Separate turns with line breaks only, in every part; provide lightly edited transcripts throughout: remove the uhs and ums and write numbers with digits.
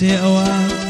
سێ ئەوە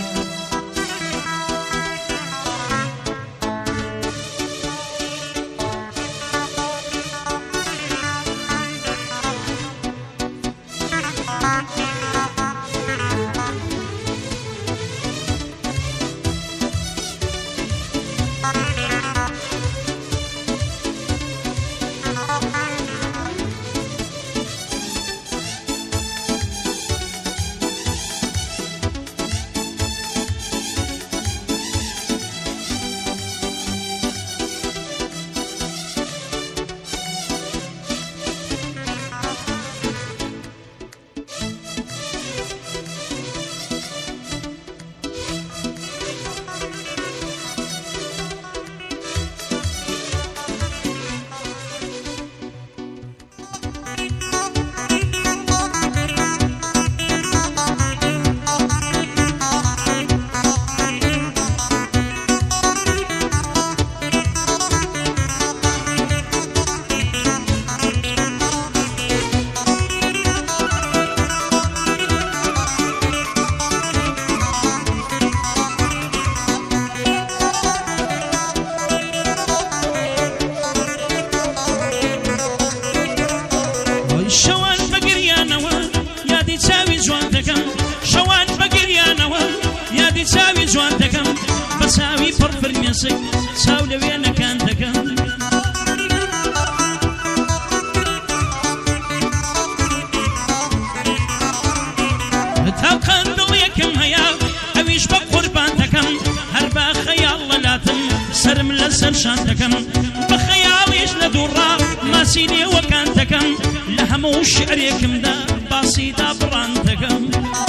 چاوی جوان دەکەم بە چاوی پڕ فرمێسک چاو لە وێنەکان دەکەم تاو قەندڵێکم هەیە ئەویش بە قوربان دەکەم هەر بە خەیاڵ لەلاتم سرم لەسەر شان دەکەم بە خەیاڵیش لە دووڕا ماسی لێوەکان دەکەم لە هەموو شعرێکمدا باسی دابڕان دەکەم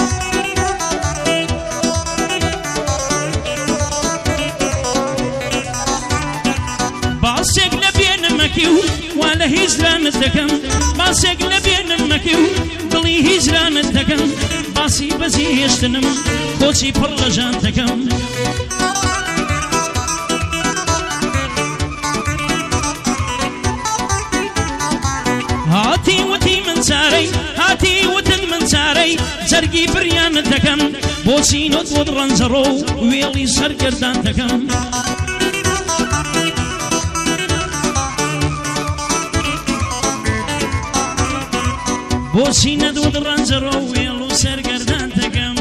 باسێک لە بێنم مەکی و وا لە هیزرانت دەکەم باسێک لە بێنم مەکی و دڵی هیزرانت دەکەم باسی بەزی هێشتنم کۆچی پڕ لە ژان دەکەم هاتی وتی من چارەی هاتی وتن من چارەی جەرگی بریانت دەکەم بۆچی نۆت ڕەنجەڕۆ و وێڵی سەرگەردان دەکەم بۆچی نەدوت ڕەنجەڕۆ و وێڵ و سەرگەردان دەکەم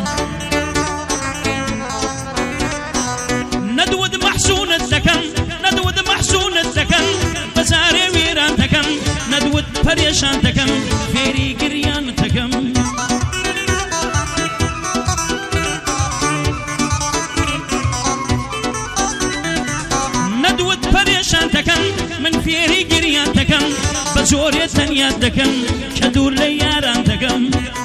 نەدوت مەحسوونت دەکەم نەدوت مەحسوونت دەکەم بەجارێ وێران دەکەم نەدوت پەرێشان دەکەم فێری گریانت دەکەم نەدوت پەرێشان دەکەم من فێری گریان دەکەم بە جۆرێ تەنیات دەکەم کە دوور لە یاران دەکەم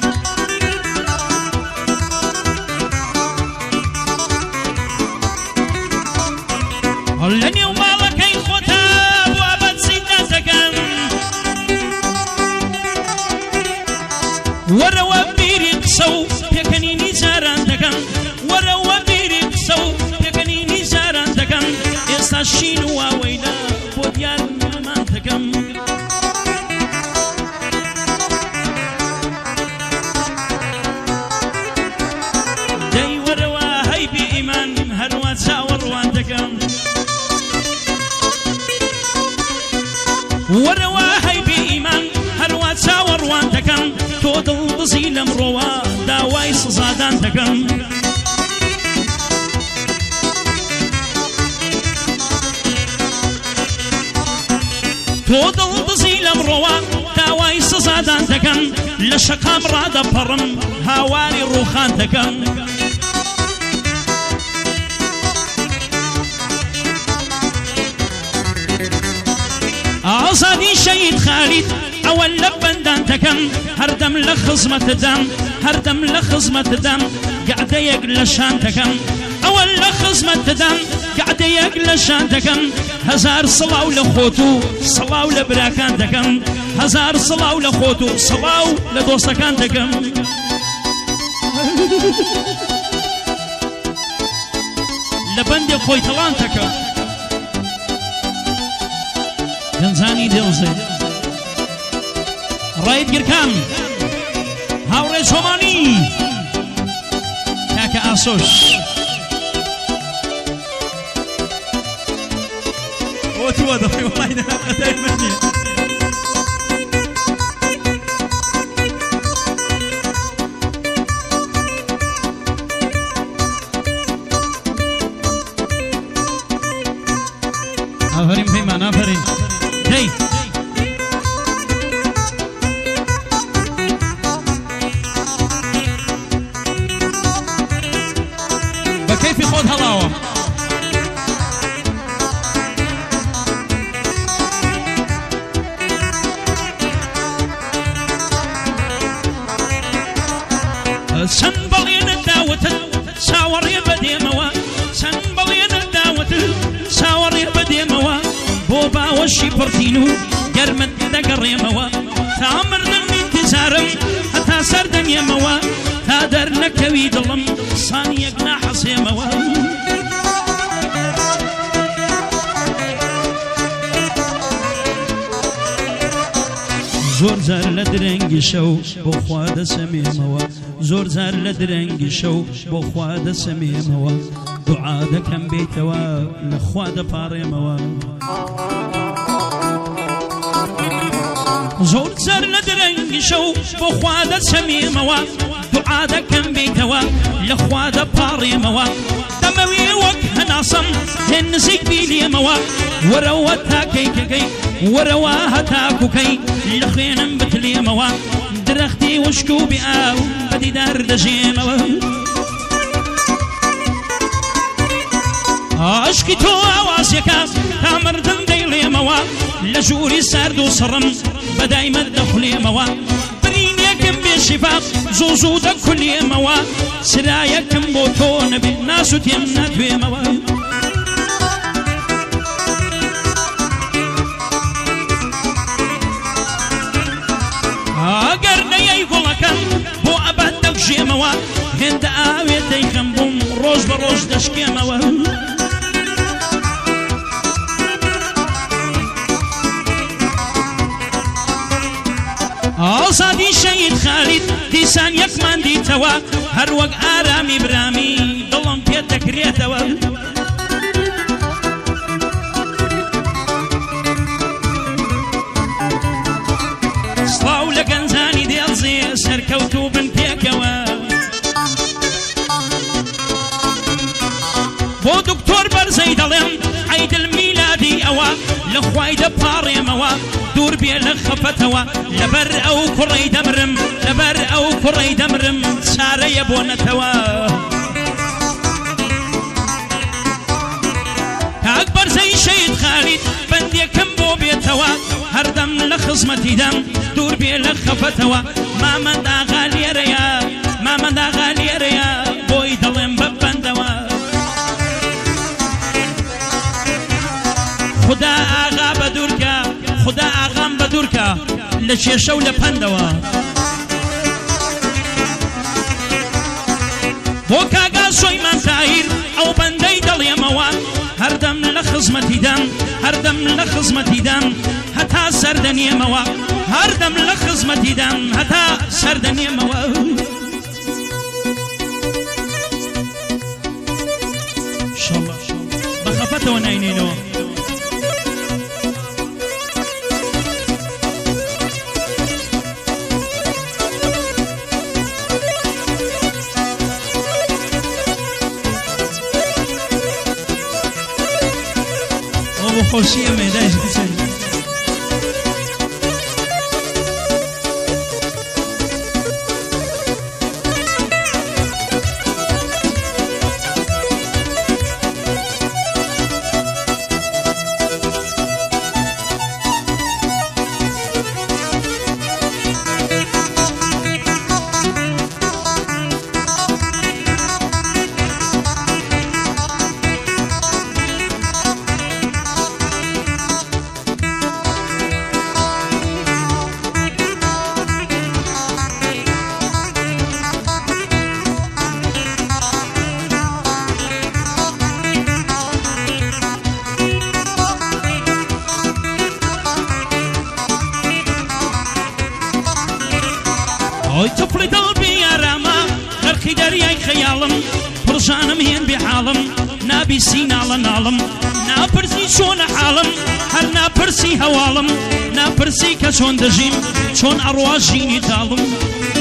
لە نێو ماڵەکەی خۆتا وا بەچیدان دەکەم وەرەوە بیری قسە و پێکەنینی جاران دەکەم وەرەوە بیری قسە و پێکەنینی جاران دەکەم ئێستا شین و واوەیلا بۆ دیار نەمان دەکەم دەی وەرەوە هەیبی ئیمان هەروە چاوەڕوان دەکەم وەرەوە هەیبی ئیمان هەروە چاوەڕوان دەکەم تۆ دڵبزی لەمڕۆوە داوای سزادان دەکەم تۆ دڵبزی لەمڕۆوە داوای سزادان دەکەم لە شەقام ڕادەپەڕم هاواری ڕووخان دەکەم ئازادی شەید خالید ئەوە لە بەندان دەکەم هەردەم لە خزمەتدام هەردەم لە خزمەتدام گەعدەیەک لە شان دەکەم ئەوە لە خزمەتدام گەعدەیەک لە شان دەکەم هەزار سڵاو لە خۆت و سڵاو لە براکان دەکەم هەزار سڵاو لە خۆت و سڵاو لە دۆستەکان دەکەم لە بەندێک خۆی تەڵان دەکەم گەنجانی دڵزێ ڕایت گرکان هاوڕێ چۆمانی ناسوش وتوا دخي والله إذا قتل مني آفرین پیمان آفرین دی بكيف خود هلاوة سنبلين الداوة ساور يبدي موا سنبلين الداوة ساور يبدي موا بوبا وشي برتينو قرمت دقر يموا ثامر من انتزارم حتى سردن يموا هادر نكوي ظلم صاني قناح صيموا زور زار لدرنگی شو بخواد سمیموا زور زار لدرنگی شو بخواد سمیموا دعا دکم بیتوا لخواد پاریموا زور زار لدرنگی شو بخواد سمیموا دعا دکم بیتوا لخواد پاریموا دموی وقت ناصم هنزيك بيلي موا وروتها كي ورواها تاكو كي لخين بتلي موا درختي وشكو بآو بدي دار دجي موا عشقي تو عواسيكا تامر دنديلي موا لجوري ساردو صرم بداي مدخلي موا برينيكم بالشفاق زوزو دكلي موا سرايكم بوتون بالناس تيمنا توي موا بو أبد دكشي موا هند آوي ديخم بوم روز بروز دشكي موا صادي شهيد خالد ديسان يكمان دي توا هر وق آرامي برامي ضلم بيتك ريتوا صلاو لقنزاني ديال زي سركوتو بنتيكوا بو دكتور برزي دلم عيد الميلادي أوا لخواي دباري موا دور بي لخفتوا لبر أو كري دمرم لبر أو كري دمرم سارة يبون توا أكبر زي شهيد خالد بندي كم بو بيتوا هردم لخصمتي دم دور بي لخفتوا ما من دا غالي ريا ما من دا غالي ريا بوي دلم ببندوا خدا آغا بدوركا خدا آغام بدوركا لشيشو لپندوا بوكاغا سويمان تاير او بندي دل يموا هردم لخزمتي دم هردم لخزمتي دم هتا سردن يموا هردم لخزمتي دم هتا سردن يموا ان شاء الله بخفته ونعينينو خوشیه میدهش کسی جانم هين بحالم نابي سينا لنالم نابرسي شون حالم هل نابرسي هوالم نابرسي كشون دجيم شون أرواجيني تالم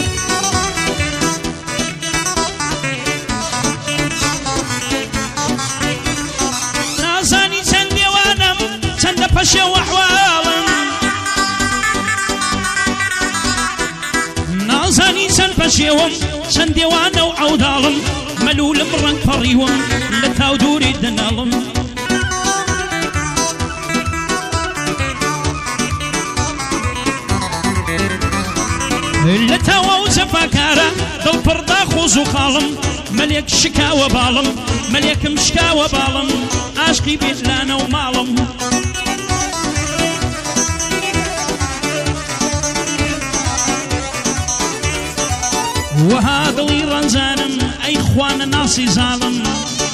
نازاني سندي وانم سند بشي وحوالم نازاني سند بشيوم سندي وانا وعودالم ملول مرنك فريوم لتاو دوري دنالم لتاو زفاكارا دل فردا خوزو خالم مليك شكا وبالم مليك مشكا وبالم عاشقي بيت لانا ومالم وهذا اللي رنزانم اي اخوان ناسي ظالم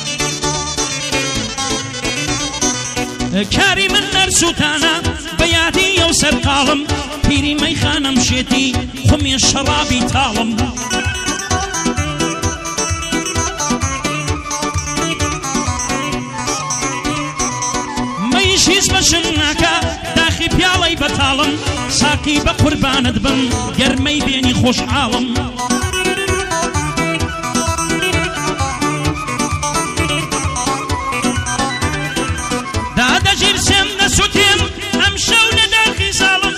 كاري من نرسوتانا بياتي يوسر قالم بيري ميخانا مشيتي خمي الشرابي تالم ميشيز بشناكا داخي بيالي بتالم ساقي بقربان دبن قرمي بيني خوش عالم دادا جيرسم نسوتيم امشون داخي سالم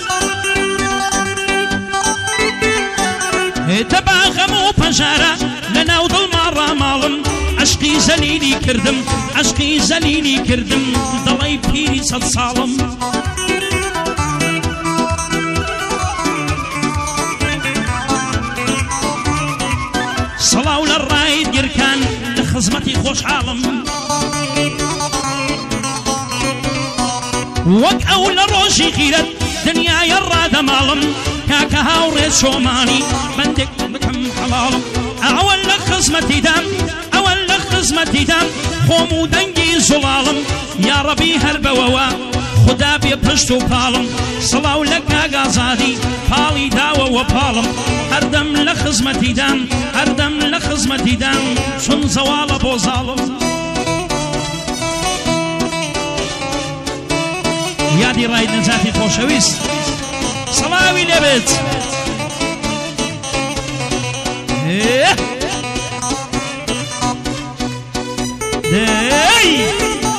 تباغمو بجارة لنا وضل مرة مالم عشقي زليلي كردم عشقي زليلي كردم ضلي بيري صد صالم صلاة للرايد يركان لخزمتي خوش عالم وك أول روشي غيرت دنيا يراد مالم كاكا هاوري شوماني بندك بكم حلالم أول لخزمتي دام أول لخزمتي دام خومو دنجي زلالم يا ربي هربوا خدا بيبشتو بالم صلاو لك غازادي بالي داوة وبالم هردم لخزمتي دام هردم لخزمتي دام شن زوال بو ظالم يادي رايد نزاتي خوشويست صلاوي لبت داي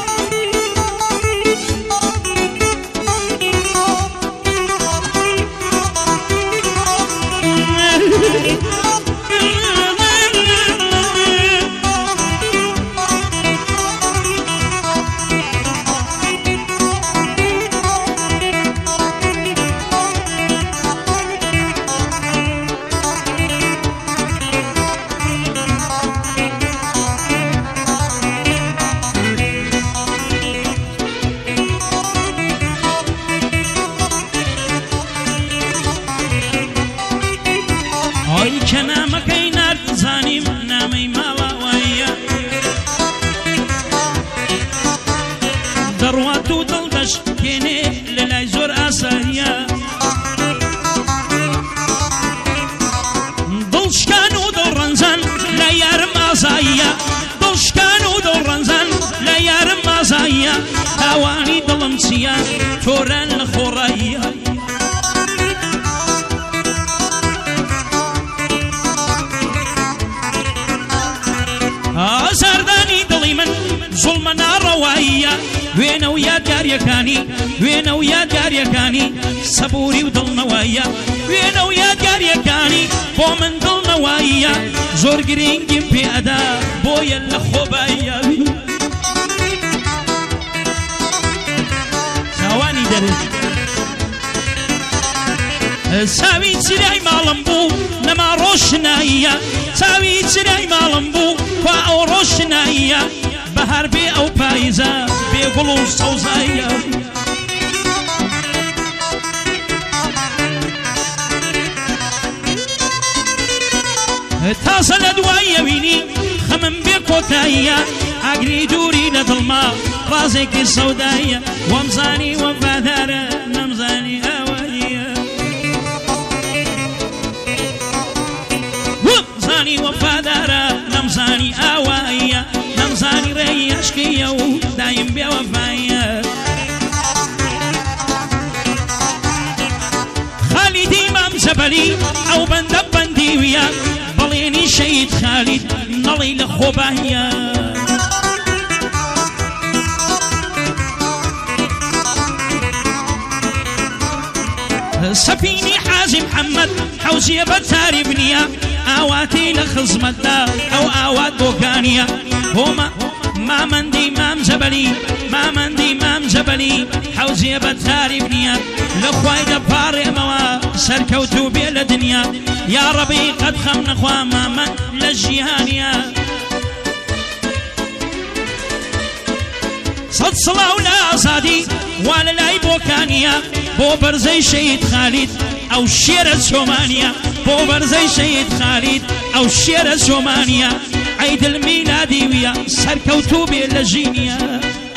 درواتو دلدش كيني للاي زور اسايا دلشكانو دل رنزان لا يارم ازايا دلشكانو دل رنزان لا يارم ازايا هواني دلمسيا توران لخورايا زرداني دليمن ظلمنا روايا وين ويا داريكاني وين ويا داريكاني صبوري ودل نوايا وين ويا داريكاني بومن دل نوايا زور جرينجي بيادا بويا لخوبايا ثواني درج ساوي سراي مالمبو نما روشنايا ساوي سراي مالمبو فاو روشنايا بهر بي او بايزا بيقولوا صوزايا تصل دوايا ويني خمم بكوتايا اقري دوري لظلمة رازك السودايا ومزاني وفاذارة نمزاني اواليا ومزاني وفاذارة نمزاني اواليا دەرەی عشقیە و دایم بێوەفایە خالیدی مام زەبەلی ئەو بەندە بەندی ویە بەڵێنی شەید خالید نەڵی لە خۆباهیە سەفینی حازی محەممەد حوزیە بە تاری بنیە ئاواتی لە خزمەتدا ئەو ئاوات بۆکانیە بۆمە مامەندی مام زەبەلی مامەندی مام زەبەلی حوزیە بە تاری بنیە لە خوای دەپاڕێمەوە سەرکەوتوو بێ لە دنیا یا ڕەبی قەت خەم نەخوا مامەند لە ژیهانیە سەد سڵاو لە ئازادی وا لە لای بۆکانیە بۆ بەرزەی شەید خالید ئەو شێرە چۆمانیە بۆ بەرزەی شەید خالید ئەو شێرە چۆمانیە ئەی دڵ میلادی ویە سەرکەوتوو بێ لە ژینیە